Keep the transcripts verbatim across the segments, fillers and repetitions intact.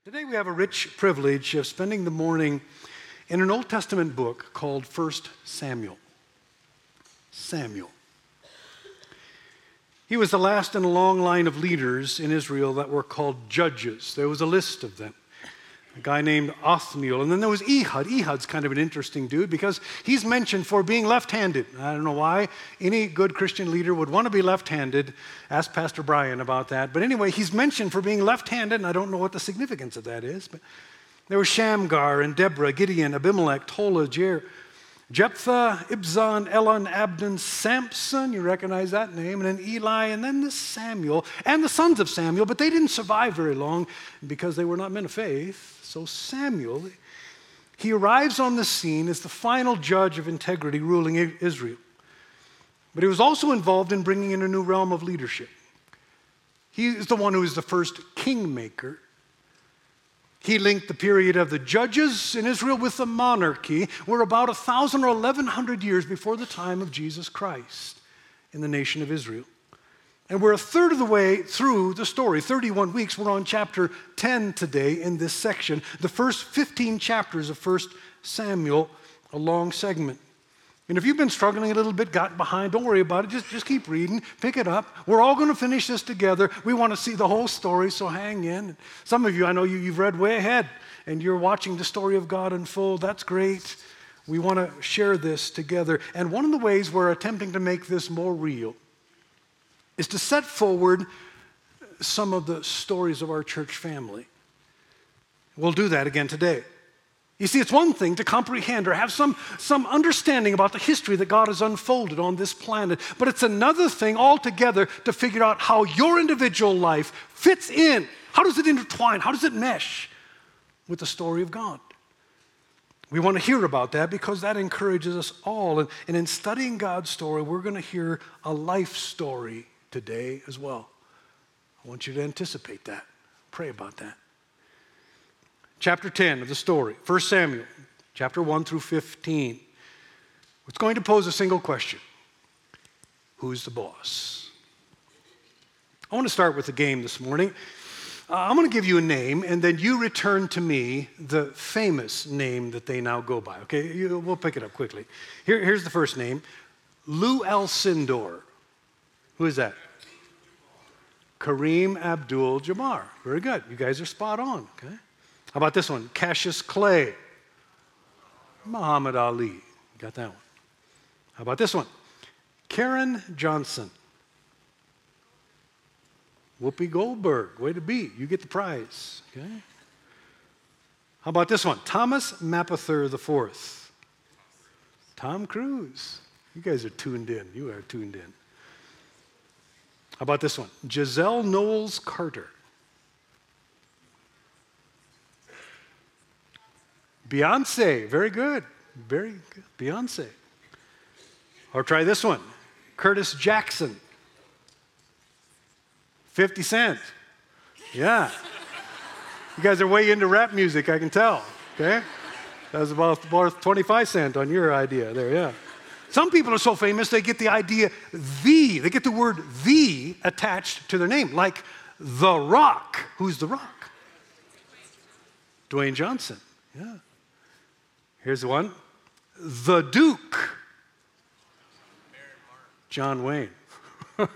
Today we have a rich privilege of spending the morning in an Old Testament book called First Samuel. Samuel. He was the last in a long line of leaders in Israel that were called judges. There was a list of them. A guy named Othniel, and then there was Ehud. Ehud's kind of an interesting dude because he's mentioned for being left-handed. I don't know why any good Christian leader would want to be left-handed. Ask Pastor Brian about that. But anyway, he's mentioned for being left-handed, and I don't know what the significance of that is. But there was Shamgar and Deborah, Gideon, Abimelech, Tola, Jair, Jephthah, Ibzan, Elon, Abdon, Samson, you recognize that name, and then Eli, and then the Samuel, and the sons of Samuel, but they didn't survive very long because they were not men of faith. So Samuel, he arrives on the scene as the final judge of integrity ruling Israel. But he was also involved in bringing in a new realm of leadership. He is the one who is the first kingmaker. He linked the period of the judges in Israel with the monarchy. We're about one thousand or eleven hundred years before the time of Jesus Christ in the nation of Israel. And we're a third of the way through the story, thirty-one weeks. We're on chapter ten today in this section, the first fifteen chapters of First Samuel, a long segment. And if you've been struggling a little bit, gotten behind, don't worry about it. Just, just keep reading, pick it up. We're all going to finish this together. We want to see the whole story, so hang in. Some of you, I know you, you've read way ahead, and you're watching the story of God unfold. That's great. We want to share this together. And one of the ways we're attempting to make this more real is to set forward some of the stories of our church family. We'll do that again today. You see, it's one thing to comprehend or have some, some understanding about the history that God has unfolded on this planet, but it's another thing altogether to figure out how your individual life fits in. How does it intertwine? How does it mesh with the story of God? We want to hear about that because that encourages us all. And, and in studying God's story, we're going to hear a life story today as well. I want you to anticipate that. Pray about that. Chapter ten of the story, First Samuel, chapter one through fifteen. It's going to pose a single question. Who's the boss? I want to start with a game this morning. Uh, I'm going to give you a name, and then you return to me the famous name that they now go by. Okay, you, we'll pick it up quickly. Here, here's the first name, Lou Alcindor. Who is that? Kareem Abdul-Jabbar. Very good. You guys are spot on. Okay. How about this one? Cassius Clay. Muhammad Ali. Got that one. How about this one? Karen Johnson. Whoopi Goldberg. Way to be. You get the prize. Okay. How about this one? Thomas Mapother the fourth. Tom Cruise. You guys are tuned in. You are tuned in. How about this one? Giselle Knowles Carter. Beyonce. Very good. Very good. Beyonce. Or try this one. Curtis Jackson. fifty Cent. Yeah. You guys are way into rap music, I can tell. Okay? That was about, about twenty-five cent on your idea there, yeah. Some people are so famous, they get the idea, the, they get the word the attached to their name, like The Rock. Who's The Rock? Dwayne Johnson, yeah. Here's the one, The Duke. John Wayne. How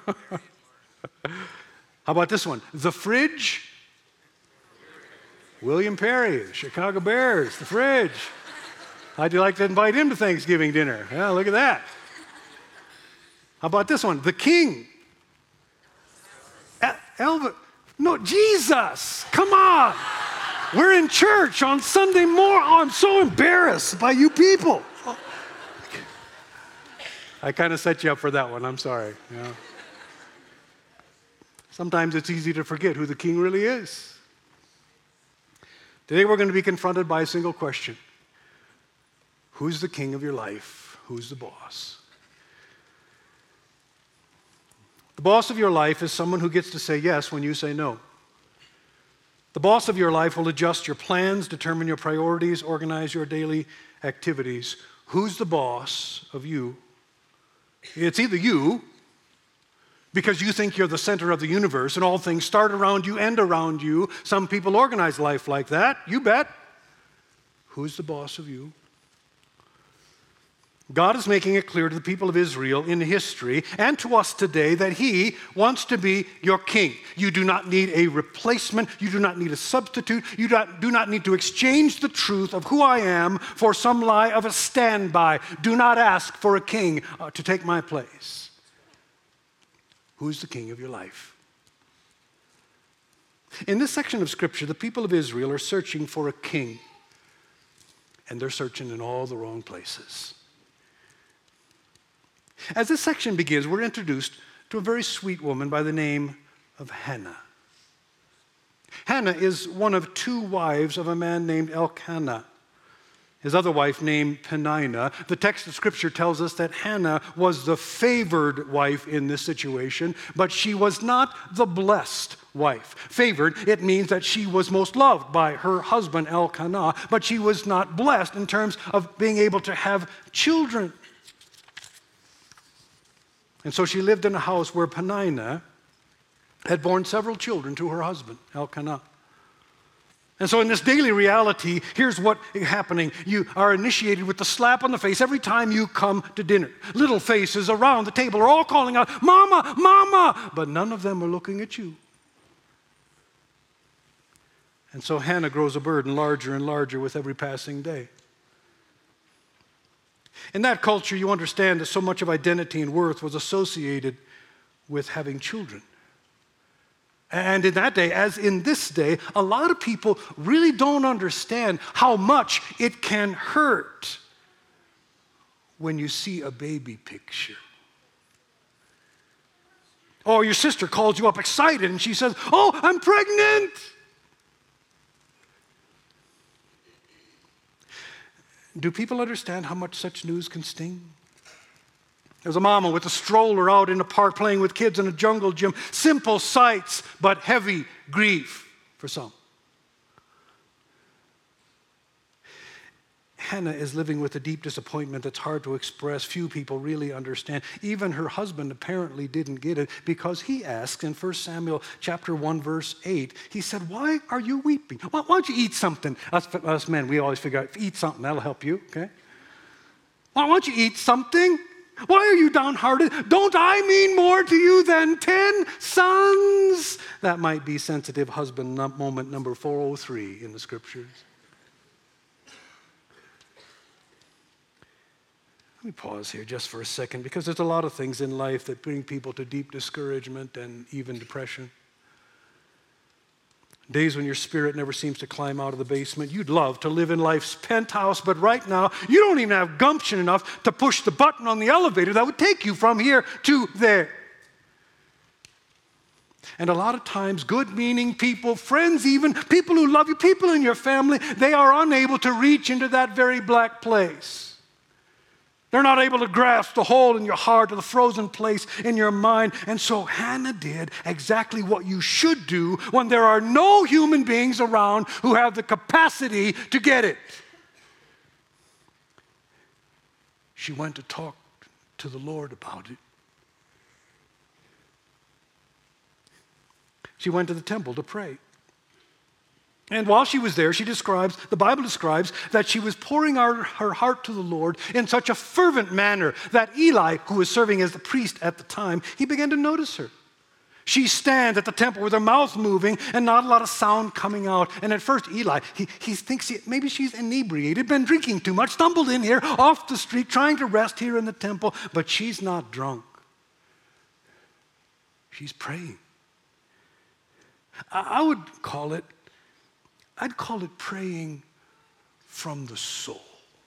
about this one? The Fridge. William Perry, the Chicago Bears, The Fridge. How'd you like to invite him to Thanksgiving dinner? Yeah, look at that. How about this one? The King. El- Elvis. No, Jesus. Come on. We're in church on Sunday morning. Oh, I'm so embarrassed by you people. Oh. I kind of set you up for that one. I'm sorry. Yeah. Sometimes it's easy to forget who the King really is. Today we're going to be confronted by a single question. Who's the king of your life? Who's the boss? The boss of your life is someone who gets to say yes when you say no. The boss of your life will adjust your plans, determine your priorities, organize your daily activities. Who's the boss of you? It's either you, because you think you're the center of the universe and all things start around you, end around you. Some people organize life like that. You bet. Who's the boss of you? God is making it clear to the people of Israel in history and to us today that He wants to be your king. You do not need a replacement. You do not need a substitute. You do not, do not need to exchange the truth of who I am for some lie of a standby. Do not ask for a king uh, to take my place. Who's the king of your life? In this section of Scripture, the people of Israel are searching for a king, and they're searching in all the wrong places. As this section begins, we're introduced to a very sweet woman by the name of Hannah. Hannah is one of two wives of a man named Elkanah. His other wife named Peninnah. The text of Scripture tells us that Hannah was the favored wife in this situation, but she was not the blessed wife. Favored, it means that she was most loved by her husband Elkanah, but she was not blessed in terms of being able to have children. And so she lived in a house where Peninnah had borne several children to her husband, Elkanah. And so in this daily reality, here's what is happening. You are initiated with the slap on the face every time you come to dinner. Little faces around the table are all calling out, "Mama, Mama!" But none of them are looking at you. And so Hannah grows a burden larger and larger with every passing day. In that culture, you understand that so much of identity and worth was associated with having children. And in that day, as in this day, a lot of people really don't understand how much it can hurt when you see a baby picture. Or your sister calls you up excited and she says, "Oh, I'm pregnant." Do people understand how much such news can sting? There's a mama with a stroller out in the park playing with kids in a jungle gym. Simple sights, but heavy grief for some. Hannah is living with a deep disappointment that's hard to express. Few people really understand. Even her husband apparently didn't get it because he asked in First Samuel chapter one, verse eight, he said, "Why are you weeping? Why, why don't you eat something?" Us, us men, we always figure out, eat something, that'll help you, okay? Why don't you eat something? Why are you downhearted? Don't I mean more to you than ten sons? That might be sensitive husband moment number four oh three in the Scriptures. Let me pause here just for a second because there's a lot of things in life that bring people to deep discouragement and even depression. Days when your spirit never seems to climb out of the basement. You'd love to live in life's penthouse, but right now you don't even have gumption enough to push the button on the elevator that would take you from here to there. And a lot of times, good-meaning people, friends even, people who love you, people in your family, they are unable to reach into that very black place. They're not able to grasp the hole in your heart or the frozen place in your mind. And so Hannah did exactly what you should do when there are no human beings around who have the capacity to get it. She went to talk to the Lord about it. She went to the temple to pray. And while she was there, she describes, the Bible describes that she was pouring out her heart to the Lord in such a fervent manner that Eli, who was serving as the priest at the time, he began to notice her. She stands at the temple with her mouth moving and not a lot of sound coming out. And at first, Eli, he, he thinks he, maybe she's inebriated, been drinking too much, stumbled in here off the street, trying to rest here in the temple. But she's not drunk. She's praying. I, I would call it I'd call it praying from the soul.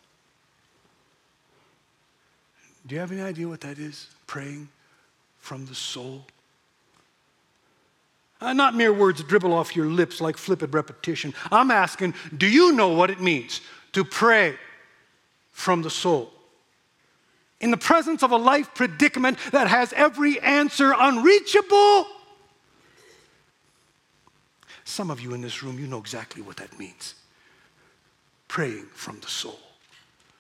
Do you have any idea what that is? Praying from the soul? Uh, not mere words that dribble off your lips like flippant repetition. I'm asking, do you know what it means to pray from the soul? In the presence of a life predicament that has every answer unreachable? Some of you in this room, you know exactly what that means. Praying from the soul.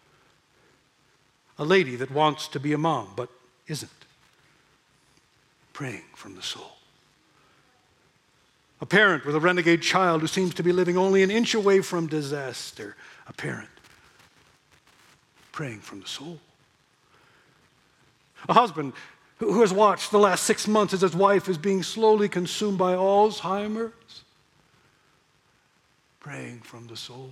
A lady that wants to be a mom but isn't. praying from the soul. A parent with a renegade child who seems to be living only an inch away from disaster. A parent praying from the soul. A husband who has watched the last six months as his wife is being slowly consumed by Alzheimer's. Praying from the soul.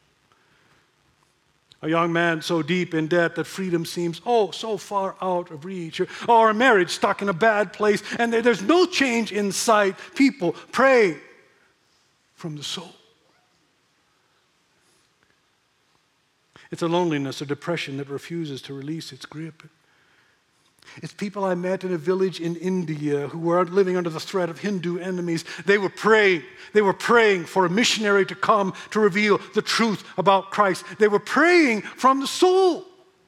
A young man so deep in debt that freedom seems, oh, so far out of reach. Or, or a marriage stuck in a bad place and there, there's no change in sight. People pray from the soul. It's a loneliness or depression that refuses to release its grip. It's people I met in a village in India who were living under the threat of Hindu enemies. They were praying. They were praying for a missionary to come to reveal the truth about Christ. They were praying from the soul.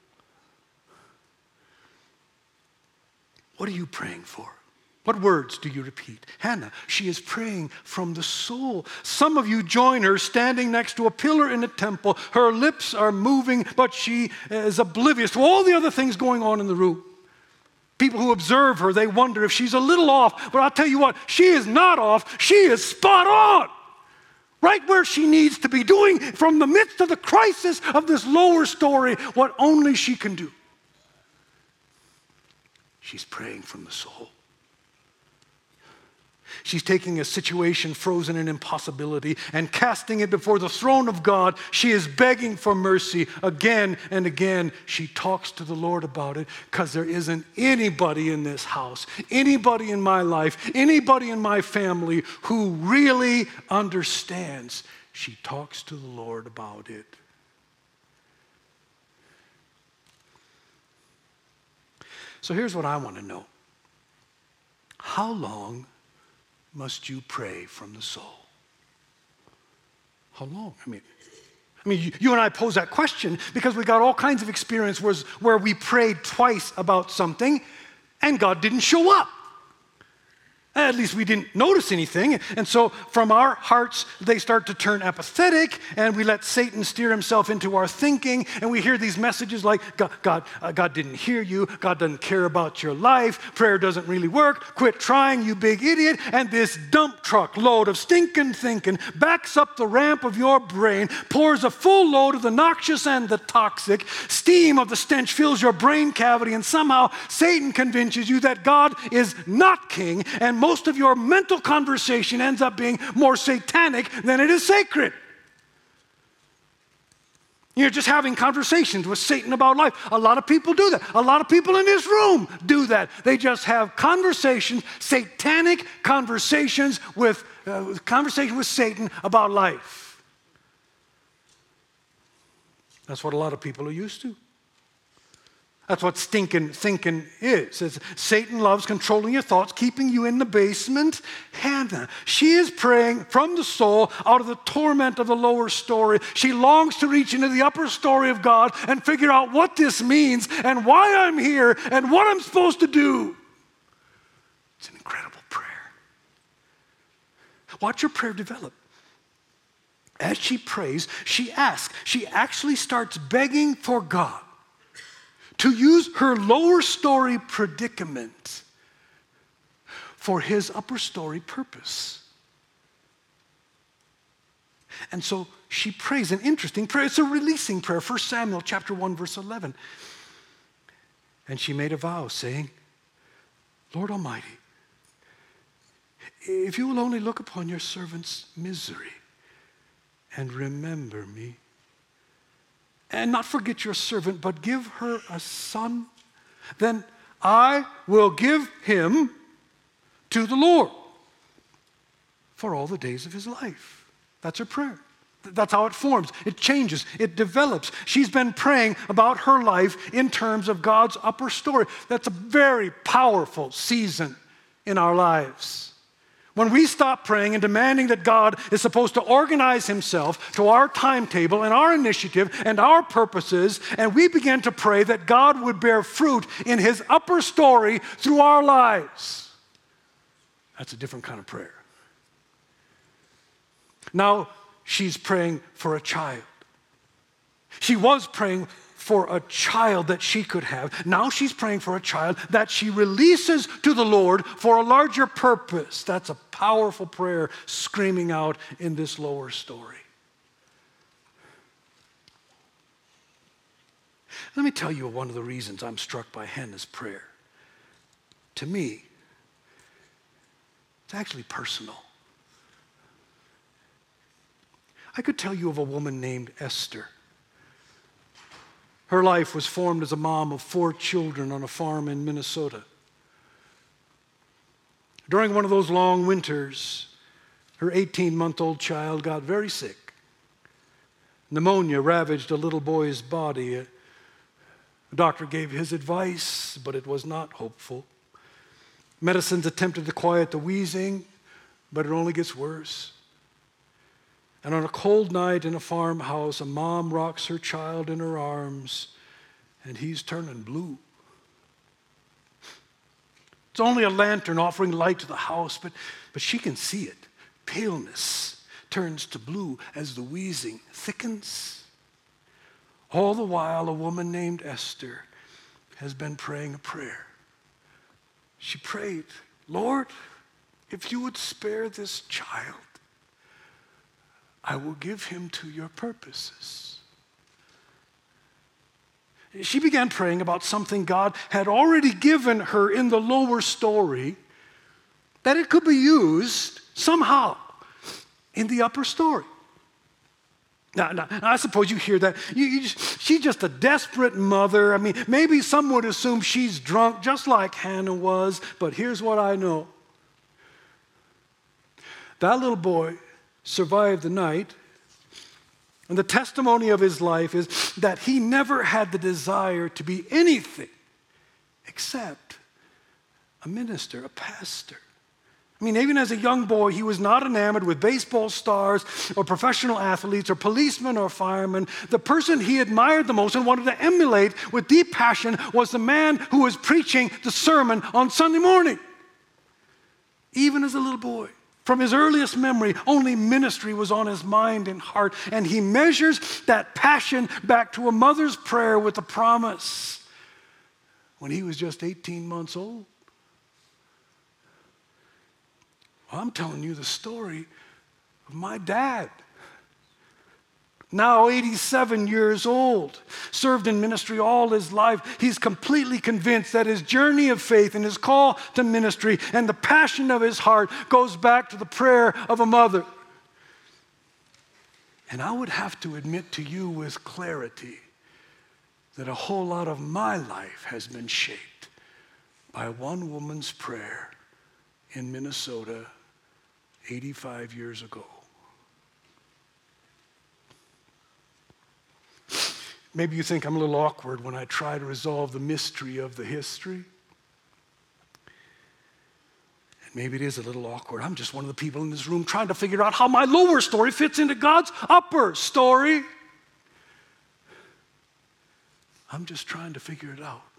What are you praying for? What words do you repeat? Hannah, she is praying from the soul. Some of you join her standing next to a pillar in the temple. Her lips are moving, but she is oblivious to all the other things going on in the room. People who observe her, they wonder if she's a little off. But I'll tell you what, she is not off. She is spot on. Right where she needs to be, doing from the midst of the crisis of this lower story what only she can do. She's praying from the soul. She's taking a situation frozen in impossibility and casting it before the throne of God. She is begging for mercy again and again. She talks to the Lord about it because there isn't anybody in this house, anybody in my life, anybody in my family who really understands. She talks to the Lord about it. So here's what I want to know. How long must you pray from the soul? How long? I mean, I mean, you, you and I pose that question because we got all kinds of experience where, where we prayed twice about something and God didn't show up. At least we didn't notice anything. And so from our hearts, they start to turn apathetic, and we let Satan steer himself into our thinking, and we hear these messages like, God, God, uh, God didn't hear you, God doesn't care about your life, prayer doesn't really work, quit trying, you big idiot, and this dump truck load of stinking thinking backs up the ramp of your brain, pours a full load of the noxious and the toxic, steam of the stench fills your brain cavity, and somehow Satan convinces you that God is not king, and most of your mental conversation ends up being more satanic than it is sacred. You're just having conversations with Satan about life. A lot of people do that. A lot of people in this room do that. They just have conversations, satanic conversations with, uh, conversation with Satan about life. That's what a lot of people are used to. That's what stinking thinking is. It's, Satan loves controlling your thoughts, keeping you in the basement. Hannah, she is praying from the soul out of the torment of the lower story. She longs to reach into the upper story of God and figure out what this means and why I'm here and what I'm supposed to do. It's an incredible prayer. Watch her prayer develop. As she prays, she asks, she actually starts begging for God to use her lower story predicament for his upper story purpose. And so she prays an interesting prayer. It's a releasing prayer. First Samuel chapter one, verse eleven. And she made a vow saying, Lord Almighty, if you will only look upon your servant's misery and remember me, and not forget your servant, but give her a son, then I will give him to the Lord for all the days of his life. That's her prayer. That's how it forms. It changes. It develops. She's been praying about her life in terms of God's upper story. That's a very powerful season in our lives. When we stop praying and demanding that God is supposed to organize himself to our timetable and our initiative and our purposes, and we begin to pray that God would bear fruit in his upper story through our lives, that's a different kind of prayer. Now she's praying for a child. She was praying for a child that she could have. Now she's praying for a child that she releases to the Lord for a larger purpose. That's a powerful prayer screaming out in this lower story. Let me tell you one of the reasons I'm struck by Hannah's prayer. To me, it's actually personal. I could tell you of a woman named Esther. Her life was formed as a mom of four children on a farm in Minnesota. During one of those long winters, her eighteen-month-old child got very sick. Pneumonia ravaged a little boy's body. A doctor gave his advice, but it was not hopeful. Medicines attempted to quiet the wheezing, but it only gets worse. And on a cold night in a farmhouse, a mom rocks her child in her arms, and he's turning blue. It's only a lantern offering light to the house, but, but she can see it. Paleness turns to blue as the wheezing thickens. All the while, a woman named Esther has been praying a prayer. She prayed, Lord, if you would spare this child, I will give him to your purposes. She began praying about something God had already given her in the lower story, that it could be used somehow in the upper story. Now, now I suppose you hear that. You, you just, she's just a desperate mother. I mean, maybe some would assume she's drunk, just like Hannah was, but here's what I know. That little boy survived the night, and the testimony of his life is that he never had the desire to be anything except a minister, a pastor. I mean, even as a young boy, he was not enamored with baseball stars or professional athletes or policemen or firemen. The person he admired the most and wanted to emulate with deep passion was the man who was preaching the sermon on Sunday morning. Even as a little boy. From his earliest memory, only ministry was on his mind and heart, and he measures that passion back to a mother's prayer with a promise when he was just eighteen months old. Well, I'm telling you the story of my dad. Now eighty-seven years old, served in ministry all his life. He's completely convinced that his journey of faith and his call to ministry and the passion of his heart goes back to the prayer of a mother. And I would have to admit to you with clarity that a whole lot of my life has been shaped by one woman's prayer in Minnesota eighty-five years ago. Maybe you think I'm a little awkward when I try to resolve the mystery of the history. And maybe it is a little awkward. I'm just one of the people in this room trying to figure out how my lower story fits into God's upper story. I'm just trying to figure it out.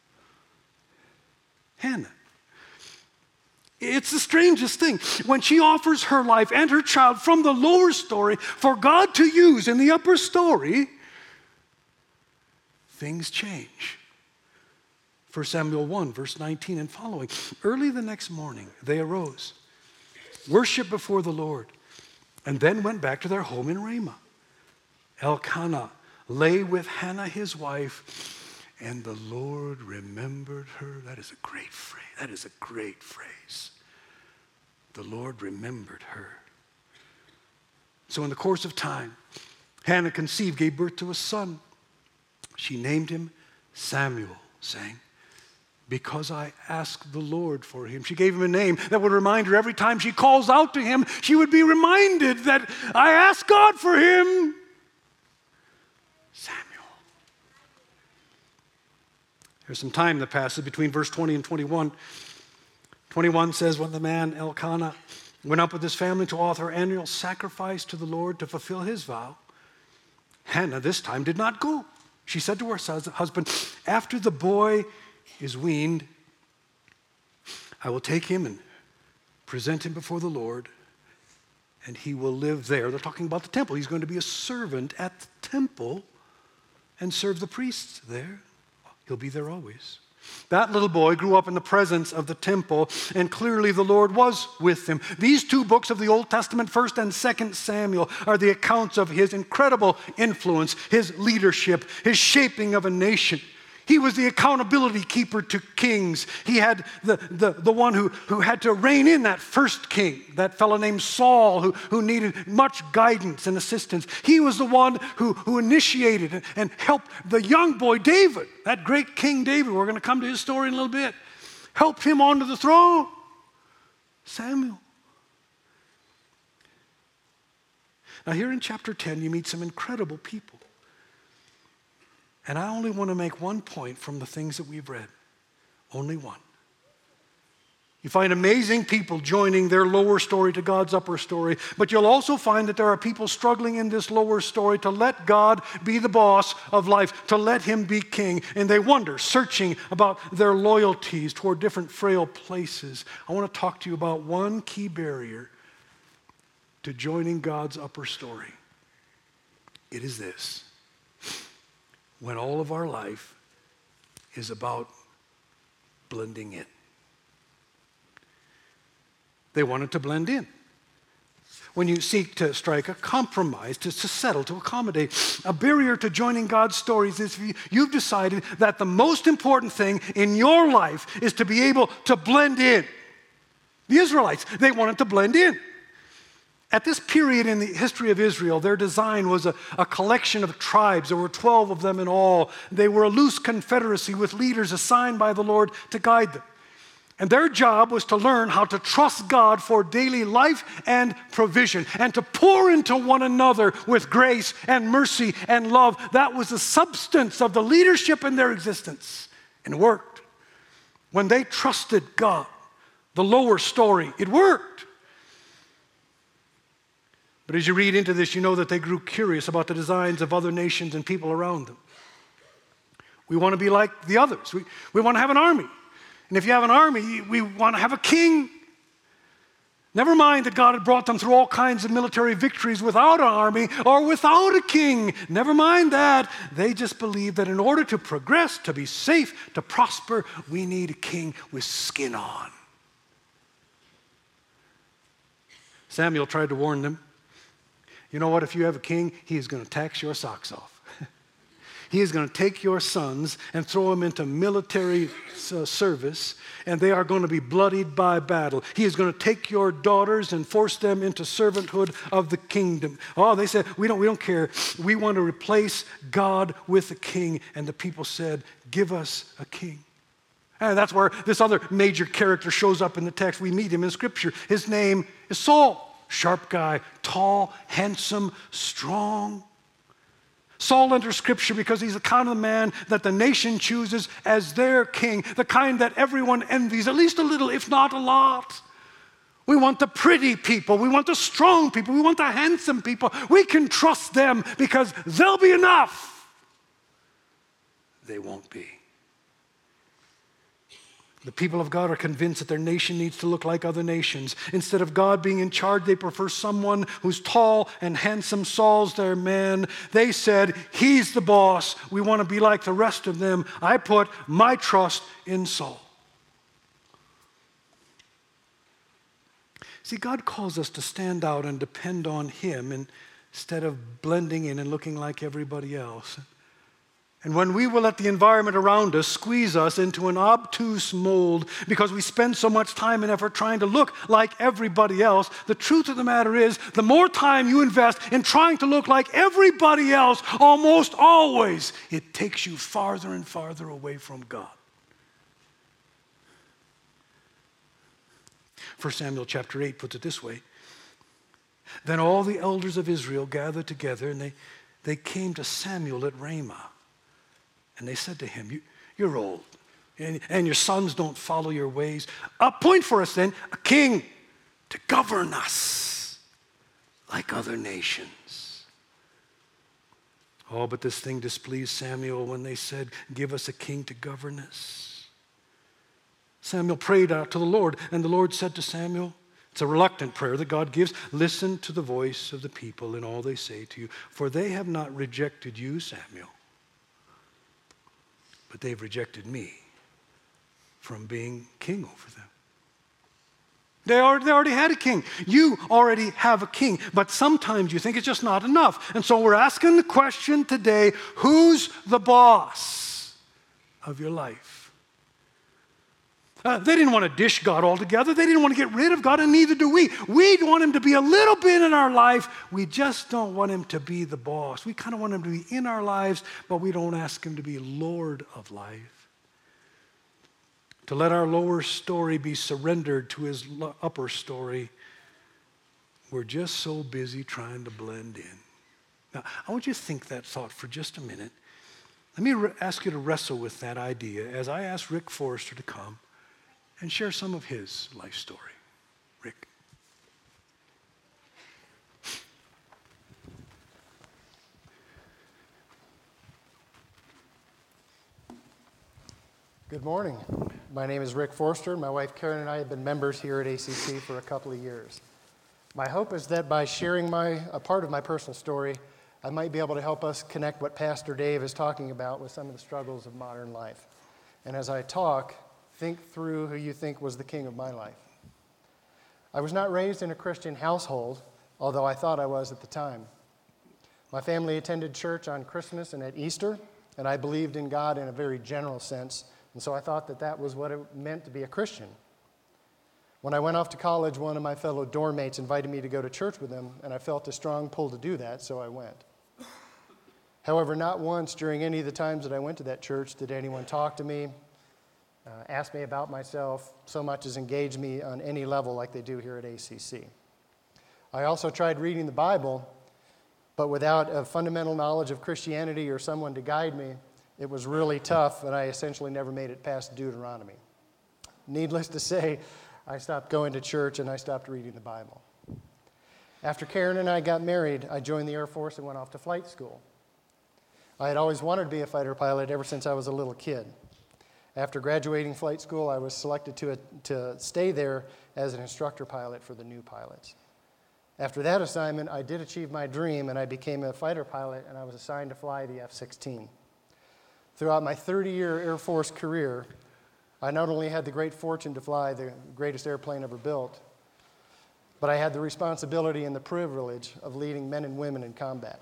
Hannah. It's the strangest thing. When she offers her life and her child from the lower story for God to use in the upper story, things change. First Samuel one, verse nineteen and following. Early the next morning, they arose, worshiped before the Lord, and then went back to their home in Ramah. Elkanah lay with Hannah, his wife, and the Lord remembered her. That is a great phrase. That is a great phrase. The Lord remembered her. So in the course of time, Hannah conceived, gave birth to a son. She named him Samuel, saying, because I asked the Lord for him. She gave him a name that would remind her every time she calls out to him, she would be reminded that I asked God for him. Samuel. There's some time that passes between verse twenty and twenty-one. twenty-one says, when the man Elkanah went up with his family to offer annual sacrifice to the Lord to fulfill his vow, Hannah this time did not go. She said to her husband, after the boy is weaned, I will take him and present him before the Lord, and he will live there. They're talking about the temple. He's going to be a servant at the temple, and serve the priests there. He'll be there always. That little boy grew up in the presence of the temple, and clearly the Lord was with him. These two books of the Old Testament, First and Second Samuel, are the accounts of his incredible influence, his leadership, his shaping of a nation. He was the accountability keeper to kings. He had the, the, the one who, who had to rein in that first king, that fellow named Saul, who, who needed much guidance and assistance. He was the one who, who initiated and, and helped the young boy David, that great King David. We're going to come to his story in a little bit. Helped him onto the throne. Samuel. Now here in chapter ten, you meet some incredible people. And I only want to make one point from the things that we've read. Only one. You find amazing people joining their lower story to God's upper story, but you'll also find that there are people struggling in this lower story to let God be the boss of life, to let him be king. And they wonder, searching about their loyalties toward different frail places. I want to talk to you about one key barrier to joining God's upper story. It is this. When all of our life is about blending in. They wanted to blend in. When you seek to strike a compromise, to, to settle, to accommodate, a barrier to joining God's stories is if you've decided that the most important thing in your life is to be able to blend in. The Israelites, they wanted to blend in. At this period in the history of Israel, their design was a, a collection of tribes. There were twelve of them in all. They were a loose confederacy with leaders assigned by the Lord to guide them. And their job was to learn how to trust God for daily life and provision, and to pour into one another with grace and mercy and love. That was the substance of the leadership in their existence. And it worked. When they trusted God, the lower story, it worked. But as you read into this, you know that they grew curious about the designs of other nations and people around them. We want to be like the others. We, we want to have an army. And if you have an army, we want to have a king. Never mind that God had brought them through all kinds of military victories without an army or without a king. Never mind that. They just believed that in order to progress, to be safe, to prosper, we need a king with skin on. Samuel tried to warn them. You know what? If you have a king, he is going to tax your socks off. He is going to take your sons and throw them into military uh, service, and they are going to be bloodied by battle. He is going to take your daughters and force them into servanthood of the kingdom. Oh, they said, we don't, we don't care. We want to replace God with a king. And the people said, give us a king. And that's where this other major character shows up in the text. We meet him in Scripture. His name is Saul. Sharp guy, tall, handsome, strong. Saul enters Scripture because he's the kind of man that the nation chooses as their king, the kind that everyone envies, at least a little, if not a lot. We want the pretty people. We want the strong people. We want the handsome people. We can trust them because they'll be enough. They won't be. The people of God are convinced that their nation needs to look like other nations. Instead of God being in charge, they prefer someone who's tall and handsome. Saul's their man. They said, he's the boss. We want to be like the rest of them. I put my trust in Saul. See, God calls us to stand out and depend on him instead of blending in and looking like everybody else. And when we will let the environment around us squeeze us into an obtuse mold because we spend so much time and effort trying to look like everybody else, the truth of the matter is, the more time you invest in trying to look like everybody else, almost always, it takes you farther and farther away from God. First Samuel chapter eight puts it this way. Then all the elders of Israel gathered together, and they, they came to Samuel at Ramah. And they said to him, you, you're old, and, and your sons don't follow your ways. Appoint for us then a king to govern us like other nations. Oh, but this thing displeased Samuel when they said, give us a king to govern us. Samuel prayed out to the Lord, and the Lord said to Samuel, it's a reluctant prayer that God gives, listen to the voice of the people in all they say to you, for they have not rejected you, Samuel, but they've rejected me from being king over them. They already, they already had a king. You already have a king, but sometimes you think it's just not enough. And so we're asking the question today, who's the boss of your life? Uh, they didn't want to dish God altogether. They didn't want to get rid of God, and neither do we. We want him to be a little bit in our life. We just don't want him to be the boss. We kind of want him to be in our lives, but we don't ask him to be Lord of life. To let our lower story be surrendered to his upper story. We're just so busy trying to blend in. Now, I want you to think that thought for just a minute. Let me re- ask you to wrestle with that idea as I ask Rick Forrester to come and share some of his life story. Rick. Good morning. My name is Rick Forrester. My wife Karen and I have been members here at A C C for a couple of years. My hope is that by sharing my, a part of my personal story, I might be able to help us connect what Pastor Dave is talking about with some of the struggles of modern life. And as I talk, think through who you think was the king of my life. I was not raised in a Christian household, although I thought I was at the time. My family attended church on Christmas and at Easter, and I believed in God in a very general sense, and so I thought that that was what it meant to be a Christian. When I went off to college, one of my fellow dorm mates invited me to go to church with him, and I felt a strong pull to do that, so I went. However, not once during any of the times that I went to that church did anyone talk to me, Uh, ask me about myself, so much as engage me on any level like they do here at A C C. I also tried reading the Bible, but without a fundamental knowledge of Christianity or someone to guide me, it was really tough, and I essentially never made it past Deuteronomy. Needless to say, I stopped going to church and I stopped reading the Bible. After Karen and I got married, I joined the Air Force and went off to flight school. I had always wanted to be a fighter pilot ever since I was a little kid. After graduating flight school, I was selected to, a, to stay there as an instructor pilot for the new pilots. After that assignment, I did achieve my dream, and I became a fighter pilot, and I was assigned to fly the F sixteen. Throughout my thirty-year Air Force career, I not only had the great fortune to fly the greatest airplane ever built, but I had the responsibility and the privilege of leading men and women in combat.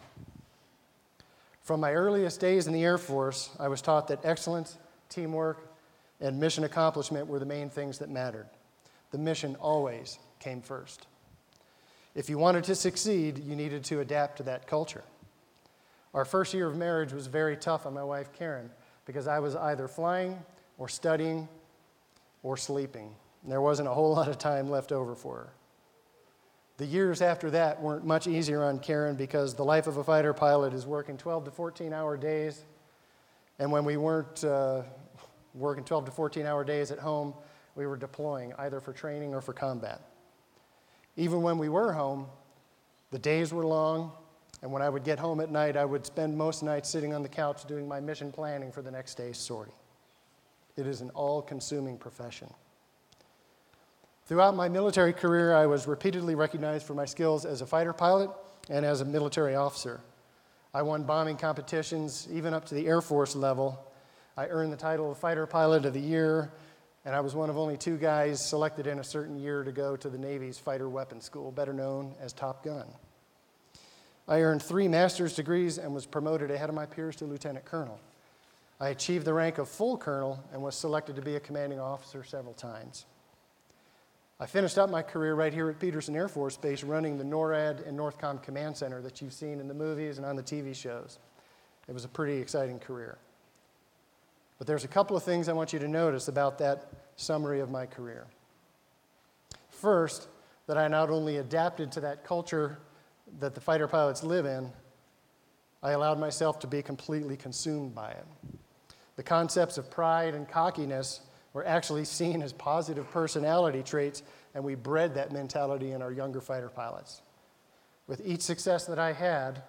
From my earliest days in the Air Force, I was taught that excellence, teamwork, and mission accomplishment were the main things that mattered. The mission always came first. If you wanted to succeed, you needed to adapt to that culture. Our first year of marriage was very tough on my wife, Karen, because I was either flying or studying or sleeping. And there wasn't a whole lot of time left over for her. The years after that weren't much easier on Karen because the life of a fighter pilot is working twelve to fourteen hour days. And when we weren't uh, working twelve to fourteen hour days at home, we were deploying either for training or for combat. Even when we were home, the days were long, and when I would get home at night, I would spend most nights sitting on the couch doing my mission planning for the next day's sortie. It is an all-consuming profession. Throughout my military career, I was repeatedly recognized for my skills as a fighter pilot and as a military officer. I won bombing competitions, even up to the Air Force level. I earned the title of Fighter Pilot of the Year, and I was one of only two guys selected in a certain year to go to the Navy's Fighter Weapons School, better known as Top Gun. I earned three master's degrees and was promoted ahead of my peers to lieutenant colonel. I achieved the rank of full colonel and was selected to be a commanding officer several times. I finished up my career right here at Peterson Air Force Base running the NORAD and NORTHCOM Command Center that you've seen in the movies and on the T V shows. It was a pretty exciting career. But there's a couple of things I want you to notice about that summary of my career. First, that I not only adapted to that culture that the fighter pilots live in, I allowed myself to be completely consumed by it. The concepts of pride and cockiness were actually seen as positive personality traits, and we bred that mentality in our younger fighter pilots. With each success that I had,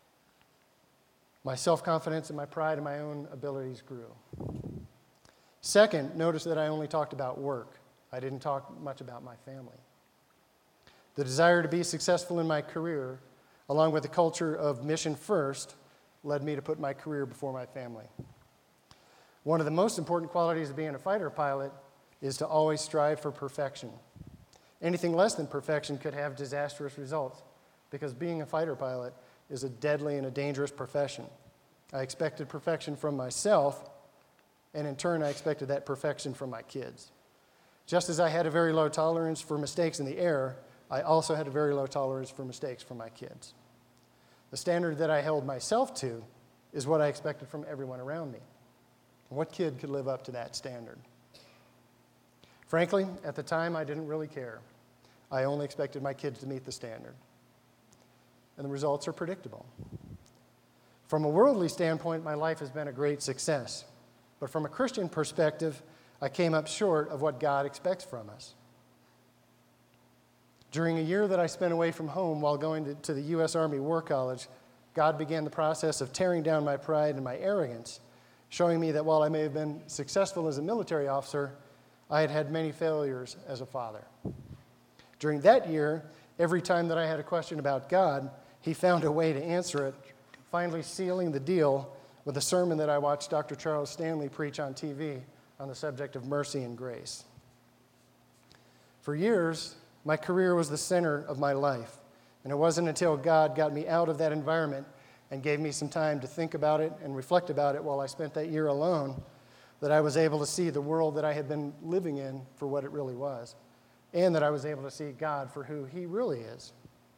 my self-confidence and my pride in my own abilities grew. Second, notice that I only talked about work. I didn't talk much about my family. The desire to be successful in my career, along with the culture of mission first, led me to put my career before my family. One of the most important qualities of being a fighter pilot is to always strive for perfection. Anything less than perfection could have disastrous results, because being a fighter pilot is a deadly and a dangerous profession. I expected perfection from myself, and in turn, I expected that perfection from my kids. Just as I had a very low tolerance for mistakes in the air, I also had a very low tolerance for mistakes from my kids. The standard that I held myself to is what I expected from everyone around me. What kid could live up to that standard? Frankly, at the time, I didn't really care. I only expected my kids to meet the standard. And the results are predictable. From a worldly standpoint, my life has been a great success. But from a Christian perspective, I came up short of what God expects from us. During a year that I spent away from home while going to, to the U S Army War College, God began the process of tearing down my pride and my arrogance, showing me that while I may have been successful as a military officer, I had had many failures as a father. During that year, every time that I had a question about God, He found a way to answer it, finally sealing the deal with a sermon that I watched Doctor Charles Stanley preach on T V on the subject of mercy and grace. For years, my career was the center of my life, and it wasn't until God got me out of that environment and gave me some time to think about it and reflect about it while I spent that year alone that I was able to see the world that I had been living in for what it really was, and that I was able to see God for who He really is.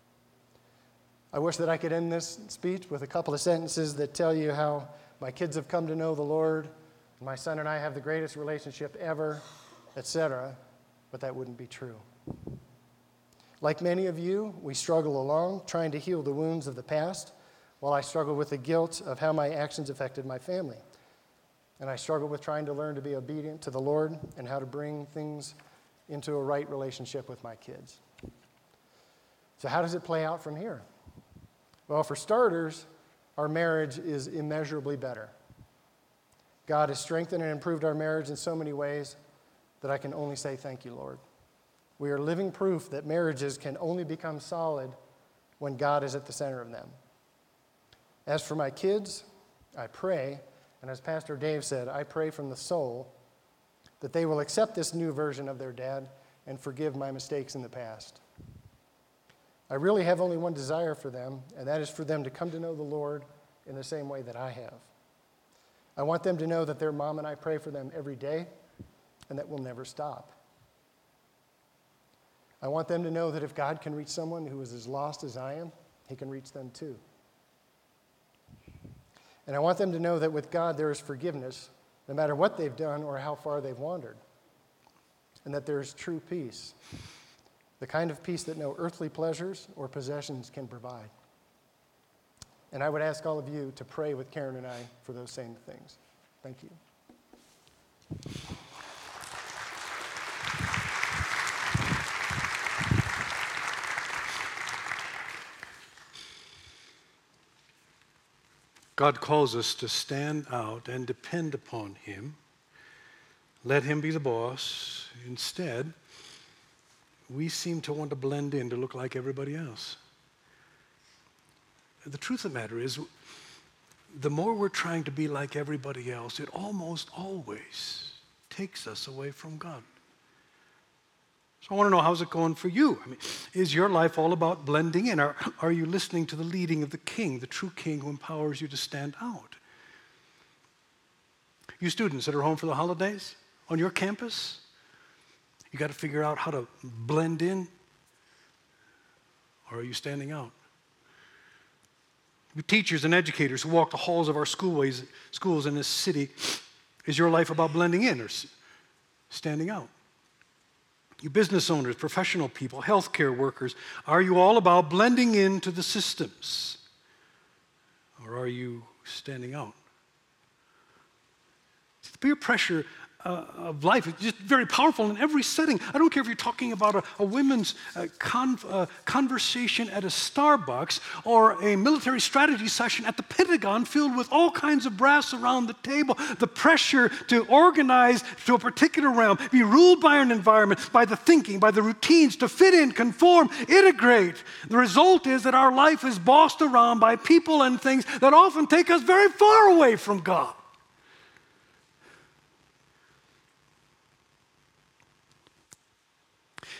I wish that I could end this speech with a couple of sentences that tell you how my kids have come to know the Lord, my son and I have the greatest relationship ever, et cetera, but that wouldn't be true. Like many of you, we struggle along trying to heal the wounds of the past, while I struggle with the guilt of how my actions affected my family. And I struggle with trying to learn to be obedient to the Lord and how to bring things into a right relationship with my kids. So how does it play out from here? Well, for starters, our marriage is immeasurably better. God has strengthened and improved our marriage in so many ways that I can only say thank you, Lord. We are living proof that marriages can only become solid when God is at the center of them. As for my kids, I pray, and as Pastor Dave said, I pray from the soul that they will accept this new version of their dad and forgive my mistakes in the past. I really have only one desire for them, and that is for them to come to know the Lord in the same way that I have. I want them to know that their mom and I pray for them every day, and that we'll never stop. I want them to know that if God can reach someone who is as lost as I am, He can reach them too. And I want them to know that with God there is forgiveness, no matter what they've done or how far they've wandered, and that there is true peace, the kind of peace that no earthly pleasures or possessions can provide. And I would ask all of you to pray with Karen and I for those same things. Thank you. God calls us to stand out and depend upon Him. Let Him be the boss. Instead, we seem to want to blend in to look like everybody else. The truth of the matter is, the more we're trying to be like everybody else, it almost always takes us away from God. So I want to know, how's it going for you? I mean, is your life all about blending in? Are, are you listening to the leading of the King, the true King who empowers you to stand out? You students that are home for the holidays on your campus, you got to figure out how to blend in, or are you standing out? You teachers and educators who walk the halls of our schoolways, schools in this city, is your life about blending in or standing out? You business owners, professional people, healthcare workers, are you all about blending into the systems? Or are you standing out? The peer pressure uh, of life is just very powerful in every setting. I don't care if you're talking about a, a women's uh, con, uh, conversation at a Starbucks or a military strategy session at the Pentagon filled with all kinds of brass around the table. The pressure to organize to a particular realm, be ruled by an environment, by the thinking, by the routines, to fit in, conform, integrate. The result is that our life is bossed around by people and things that often take us very far away from God.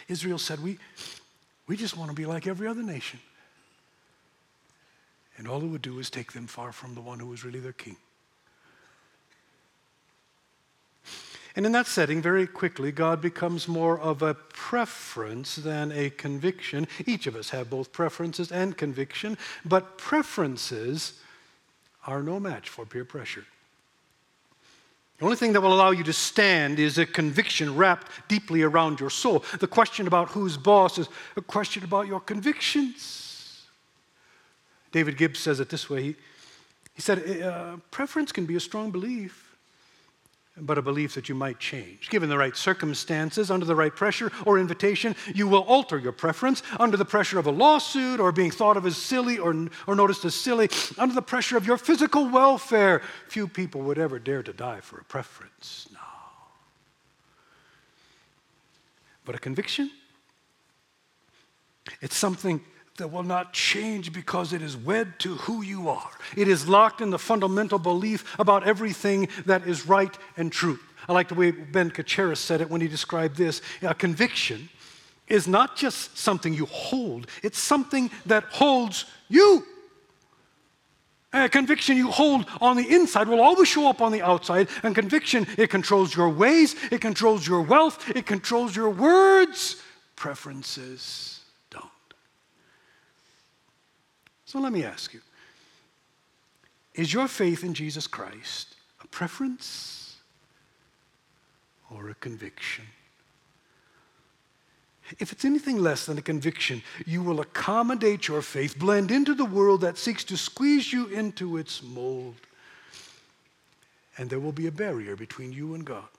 Israel said, we, we just want to be like every other nation. And all it would do is take them far from the one who was really their king. And in that setting, very quickly, God becomes more of a preference than a conviction. Each of us have both preferences and conviction, but preferences are no match for peer pressure. The only thing that will allow you to stand is a conviction wrapped deeply around your soul. The question about who's boss is a question about your convictions. David Gibbs says it this way. He, he said, uh, preference can be a strong belief, but a belief that you might change. Given the right circumstances, under the right pressure or invitation, you will alter your preference. Under the pressure of a lawsuit or being thought of as silly or, or noticed as silly, under the pressure of your physical welfare, few people would ever dare to die for a preference. No. But a conviction? It's something that will not change because it is wed to who you are. It is locked in the fundamental belief about everything that is right and true. I like the way Ben Kacharis said it when he described this. A conviction is not just something you hold, it's something that holds you. A conviction you hold on the inside will always show up on the outside. And conviction, it controls your ways, it controls your wealth, it controls your words. Preferences don't. So let me ask you, is your faith in Jesus Christ a preference or a conviction? If it's anything less than a conviction, you will accommodate your faith, blend into the world that seeks to squeeze you into its mold, and there will be a barrier between you and God.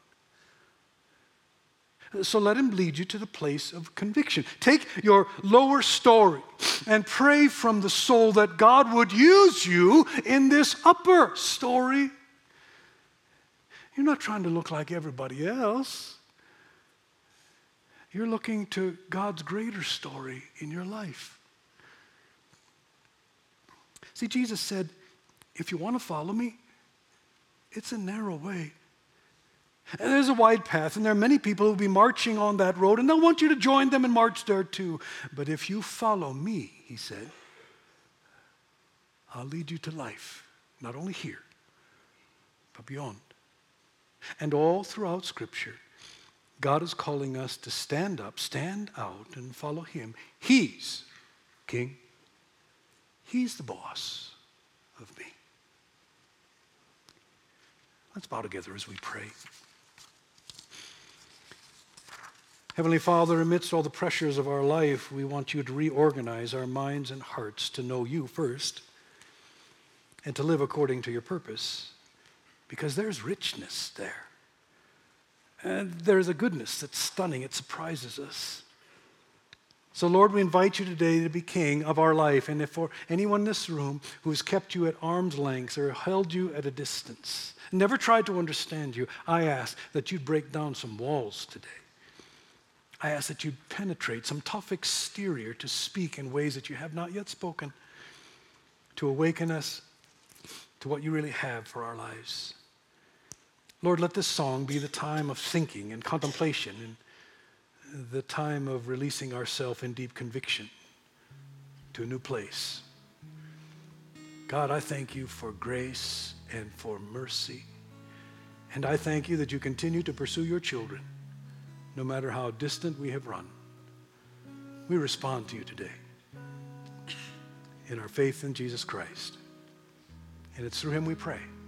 So let him lead you to the place of conviction. Take your lower story and pray from the soul that God would use you in this upper story. You're not trying to look like everybody else. You're looking to God's greater story in your life. See, Jesus said, if you want to follow me, it's a narrow way. And there's a wide path, and there are many people who will be marching on that road, and they'll want you to join them and march there too. But if you follow me, he said, I'll lead you to life, not only here, but beyond. And all throughout Scripture, God is calling us to stand up, stand out, and follow him. He's king. He's the boss of me. Let's bow together as we pray. Heavenly Father, amidst all the pressures of our life, we want you to reorganize our minds and hearts to know you first and to live according to your purpose, because there's richness there. And there's a goodness that's stunning. It surprises us. So, Lord, we invite you today to be king of our life. And if for anyone in this room who has kept you at arm's length or held you at a distance, never tried to understand you, I ask that you'd break down some walls today. I ask that you'd penetrate some tough exterior to speak in ways that you have not yet spoken, to awaken us to what you really have for our lives. Lord, let this song be the time of thinking and contemplation and the time of releasing ourselves in deep conviction to a new place. God, I thank you for grace and for mercy. And I thank you that you continue to pursue your children, no matter how distant we have run. We respond to you today in our faith in Jesus Christ. And it's through him we pray.